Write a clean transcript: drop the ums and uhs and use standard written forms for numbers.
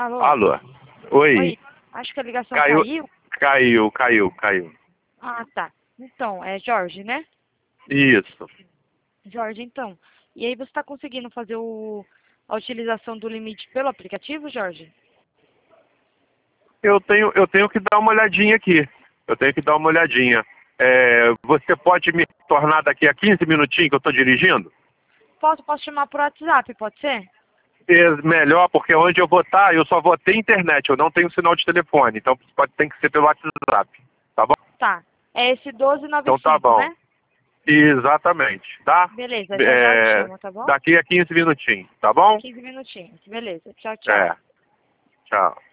Alô? Alô? Oi. Oi. Acho que a ligação caiu. Caiu. Ah, tá. Então, é Jorge, né? Isso. Jorge, então. E aí você está conseguindo fazer a utilização do limite pelo aplicativo, Jorge? Eu tenho que dar uma olhadinha aqui. Você pode me tornar daqui a 15 minutinhos que eu estou dirigindo? Posso chamar por WhatsApp, pode ser? Melhor, porque onde eu vou estar, eu só vou ter internet, eu não tenho sinal de telefone, então tem que ser pelo WhatsApp, tá bom? Tá. É esse Então tá 1295, bom. né? Exatamente, tá? Beleza, já te chamo, tá bom? Daqui a 15 minutinhos, tá bom? 15 minutinhos. Beleza. Tchau, tchau. É, tchau.